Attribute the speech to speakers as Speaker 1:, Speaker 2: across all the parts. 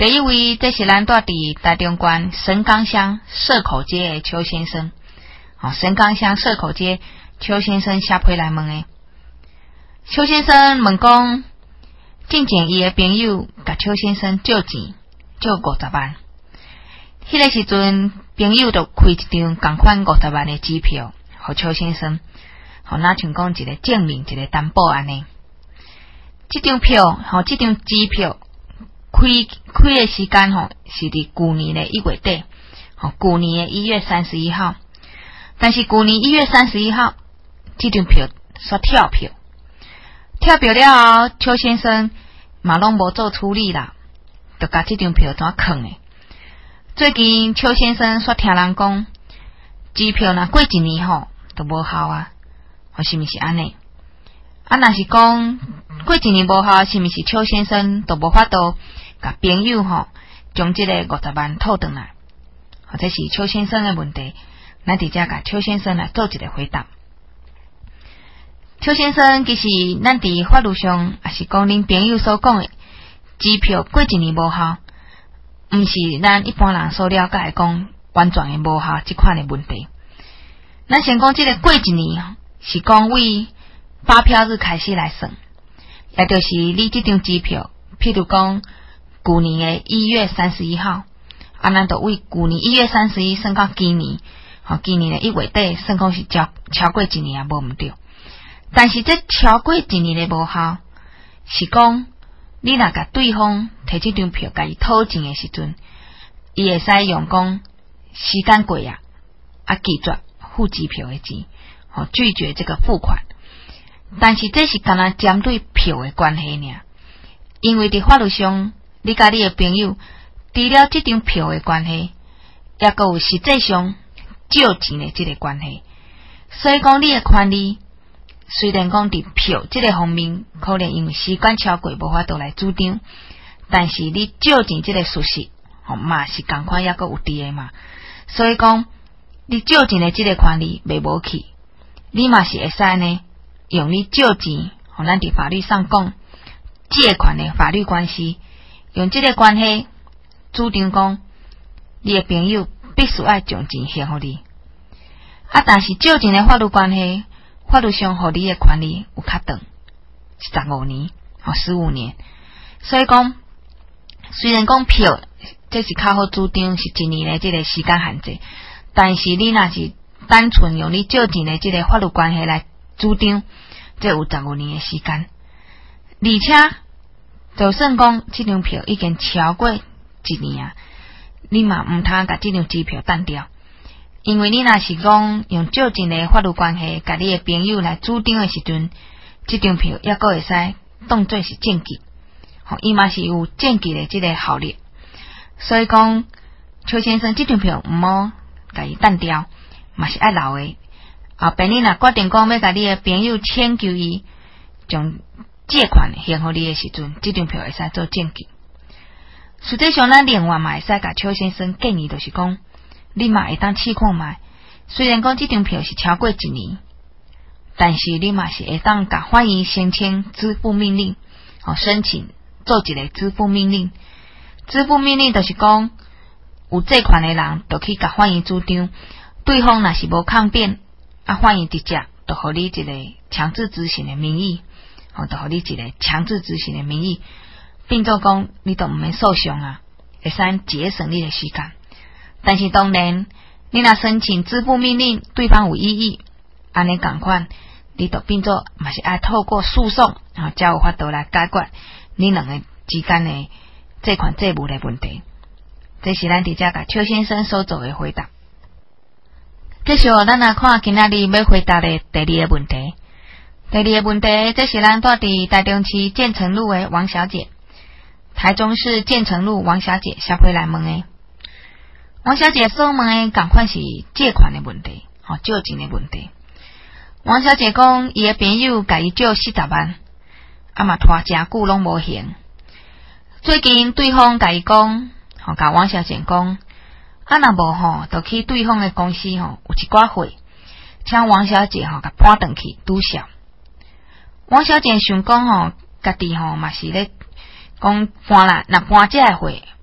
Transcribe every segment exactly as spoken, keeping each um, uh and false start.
Speaker 1: 第一位，这是咱住伫台中县神冈乡社口街的邱先生。哦，神冈乡社口街邱先生写批来问的。邱先生问讲，进前伊的朋友甲邱先生借钱，借五十万。迄个时阵，朋友就开一张共款五十万的支票，互邱先生，互那像讲一个证明，一个担保安尼。这张票，吼，这张支票开开的时间吼，是伫旧年的一月底，吼，旧年的一月三十一号。但是旧年一月三十一号，这张票煞跳票，跳票了后，邱先生嘛拢无做处理啦，就甲这张票怎藏的。最近邱先生煞听人讲，支票若过一年吼，都无效啊，或是毋是安尼？啊，若是讲过一年无效，是毋是邱先生都无法度甲朋友吼，将这个五十万讨回来？或者是邱先生的问题？咱直接甲邱先生来做一个回答。邱先生其实咱伫法律上也是讲恁朋友所讲的支票过一年无效，毋是咱一般人所了解讲完全的无效这款的问题。咱先讲这个过一年是讲为发票日开始来算，也就是你这张支票，譬如讲旧年的一月三十一号，啊，咱就为旧年一月三十一算到今年。好，今年的一月底算讲是超超过一年也无毋对，但是这超过一年的无效，是讲你若甲对方摕这张票甲伊讨钱的时阵，伊会使用讲时间过啊，啊拒绝付支票的钱，好拒绝这个付款。但是这是干那针对票的关系尔，因为伫法律上，你甲你的朋友除了这张票的关系，也阁有实际上借钱的这个关系，所以讲你的权利虽然讲伫票这个方面可能因为时间超过无法度来主张，但是你借钱这个事实吼嘛是共款也阁有伫的嘛，所以讲你借钱的这个权利袂无去，你嘛是会使呢用你借钱吼咱伫法律上讲借款的法律关系，用这个关系主张讲你的朋友必须要将钱还互你，啊！但是借钱的法律关系，法律上互你的权利有较长，十五年或十五年。所以讲，虽然讲票这是较好主张是一年的这个时间限制，但是你若是单纯用你借钱的这个法律关系来主张，这有十五年的时间，而且就算讲这张票已经超过一年啊。你嘛毋通甲这张支票等掉，因为你若是讲用借钱的法律关系，甲你的朋友来主张的时阵，这张票也阁会使当作是证据，吼，伊嘛是有证据的这个效力。所以讲，邱先生这张票毋好甲伊等掉，嘛是爱留的。后边你若决定讲要甲你的朋友请求伊将借款还互你的时阵，这张票会使做证据。实际上，咱另外嘛会使甲邱先生建议，就是讲，你嘛会当试看卖。虽然讲这张票是超过一年，但是你嘛是会当甲法院申请支付命令，哦，申请做一个支付命令。支付命令就是讲，有借款的人就去甲法院主张，对方若是无抗辩，啊，法院直接就互你一个强制执行的名义，哦，就互你一个强制执行的名义。并做讲，你都毋免诉讼啊，会使节省你的时间。但是当然，你若申请支付命令，对方有异议，安尼共款，你都变做嘛是爱透过诉讼，啊，才有法度来解决你两个之间的借款债务的问题。这是咱伫遮甲邱先生所做的回答。继续，咱来看今仔日要回答的第二个问题。第二个问题，这是咱住伫台中市建成路的王小姐。台中市建成路王小姐写批来问的，王小姐所问的同款是借款的问题，吼、哦、借钱的问题。王小姐讲，伊的朋友甲伊借四十万，啊嘛拖真久拢无还。最近对方甲伊讲，吼、哦、甲王小姐讲，啊若无吼，就去对方的公司吼有一寡货，请王小姐吼甲搬转去拄少。王小姐想讲吼，家己吼嘛是咧。讲搬啦，若搬这个货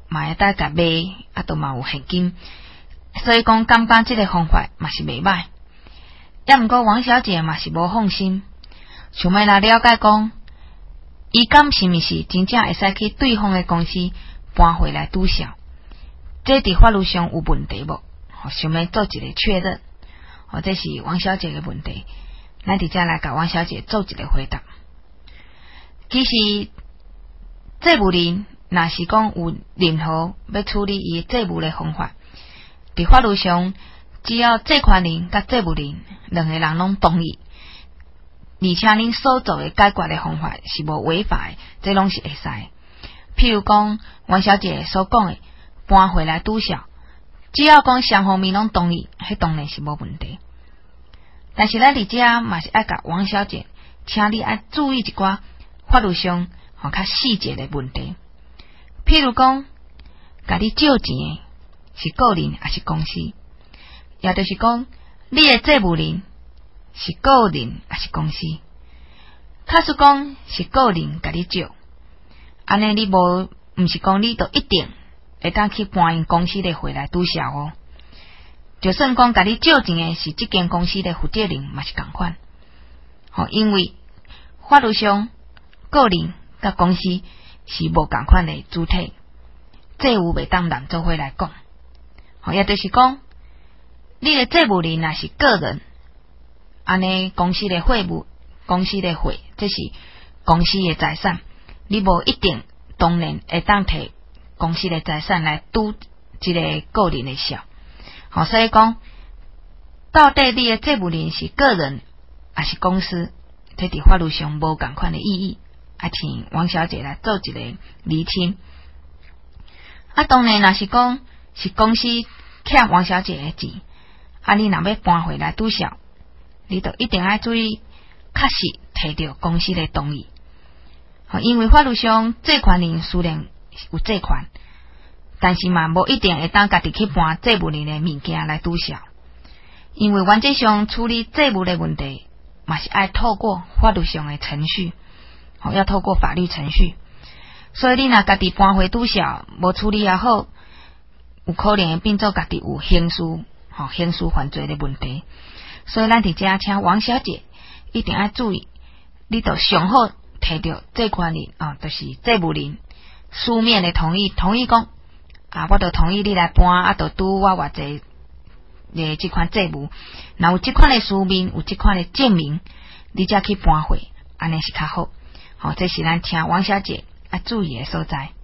Speaker 1: 嘛会当甲卖，啊，都嘛有现金，所以讲感觉即个方法嘛是袂歹。也毋过王小姐嘛是无放心，想要来了解讲，伊敢是毋是真正会使去对方的公司搬回来拄销？这伫法律上有问题无？想要做一个确认。哦，这是王小姐的问题，咱伫遮来甲王小姐做一个回答。其实债务人若是讲有任何要处理伊债务的方法，伫法律上，只要债权人甲债务人两个人拢同意，而且恁所做的解决的方法是无违法的，这拢是会使。譬如讲王小姐所讲的搬回来拄销，只要讲双方面拢同意，迄当然是无问题。但是咱伫遮嘛是爱甲王小姐，请你爱注意一寡法律上吼较细节的问题。譬如讲，甲你借钱的是个人还是公司？也就是讲，你的债务人是个人还是公司？假使讲是个人甲你借，安尼你无毋是讲你就一定会当去搬因公司的回来拄销哦。就算讲甲你借钱的是即间公司的负责人，嘛是同款。吼，因为法律上个人甲公司是无同款的主体，债务袂当揽做伙来讲。吼，也就是讲，你的债务人若是个人，安尼公司的货物、公司的货，这是公司的财产，你无一定当然会当摕公司的财产来赌一个个人的销。好，所以讲，到底你的债务人是个人还是公司，这伫法律上无同款的意义，啊，请王小姐来做一个厘清。啊，当然若是讲是公司欠王小姐的钱，啊，你若要搬回来拄销，你就一定要注意，确实摕到公司的同意。好，因为法律上债权人虽然有债权，但是嘛，无一定会当家己去搬债务人的物件来拄销，因为原则上处理债务的问题，嘛是爱透过法律上的程序，好，要透过法律程序。所以你若家己搬回拄销，无处理也好，有可能会变做家己有刑事，吼刑事犯罪的问题。所以咱伫遮请王小姐一定要注意，你就上好摕到债权人啊，就是债务人书面的同意，同意讲。啊，我就同意你来搬，啊，就拄我偌济诶即款债务，若有即款的书面，有即款的证明，你才去搬回，安尼是较好。好，这是咱请王小姐啊注意的所在。